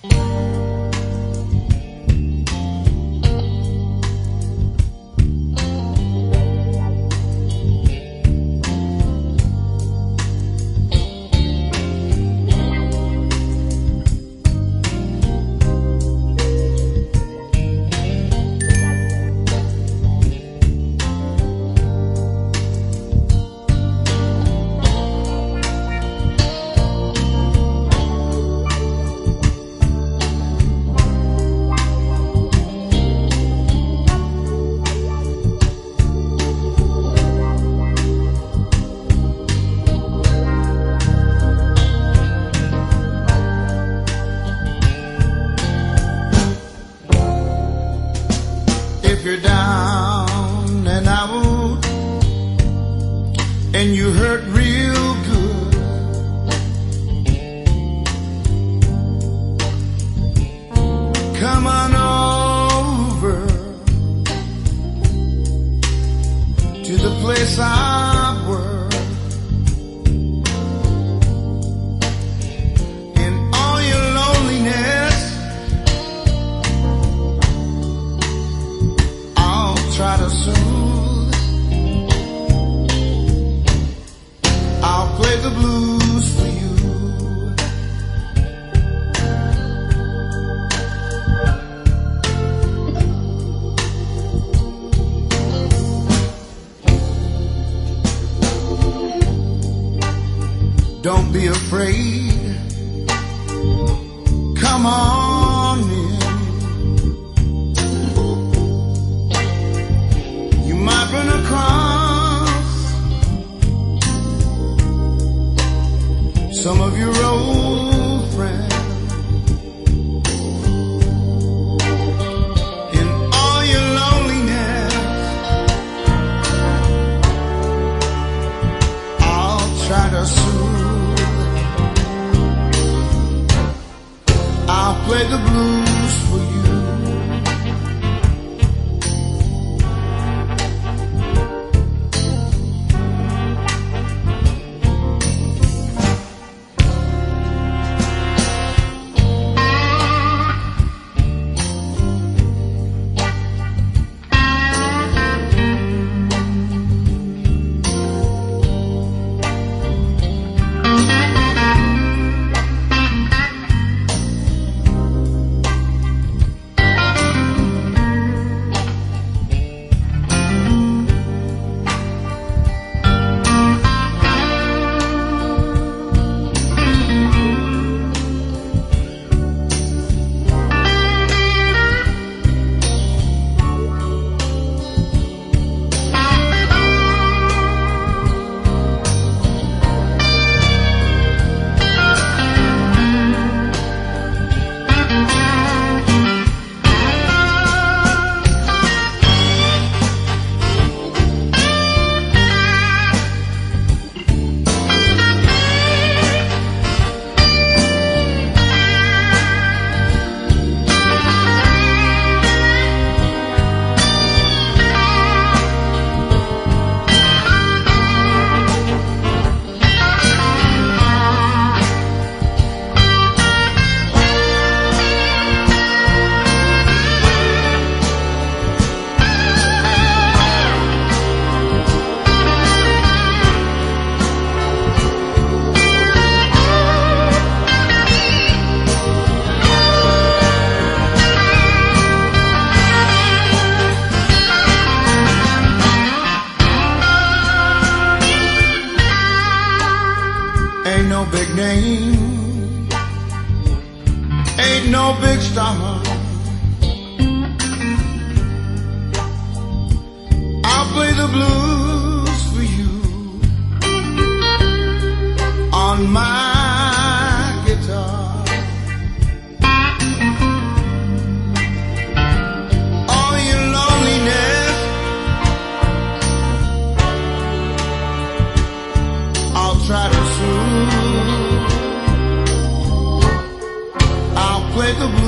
If you're down and out and you hurt real good, come on over to the place I work. In all your loneliness, try to soothe. I'll play the blues for you. Don't be afraid. Come on in. Might run across some of your old friends. In all your loneliness, I'll try to soothe. I'll play the blues for you. Ain't no big name, ain't no big star. I'll play the blues for you on my guitar. All your loneliness, I'll try to soothe. I'll play the blues.